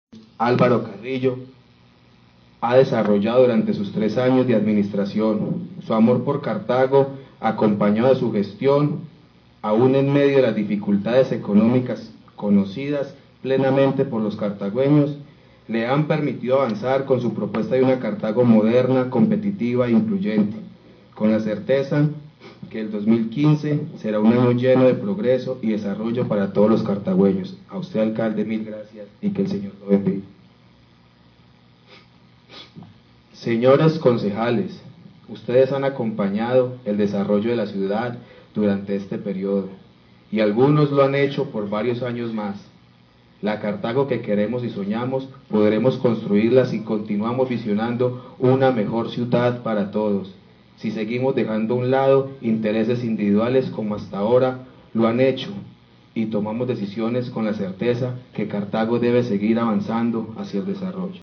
Álvaro Carrillo ha desarrollado durante sus 3 años de administración. Su amor por Cartago, acompañado de su gestión, aún en medio de las dificultades económicas conocidas plenamente por los cartagüeños, le han permitido avanzar con su propuesta de una Cartago moderna, competitiva e incluyente, con la certeza que el 2015 será un año lleno de progreso y desarrollo para todos los cartagüeños. A usted, alcalde, mil gracias y que el Señor lo bendiga. Señores concejales, ustedes han acompañado el desarrollo de la ciudad durante este periodo y algunos lo han hecho por varios años más. La Cartago que queremos y soñamos podremos construirla si continuamos visionando una mejor ciudad para todos, si seguimos dejando a un lado intereses individuales como hasta ahora lo han hecho y tomamos decisiones con la certeza que Cartago debe seguir avanzando hacia el desarrollo.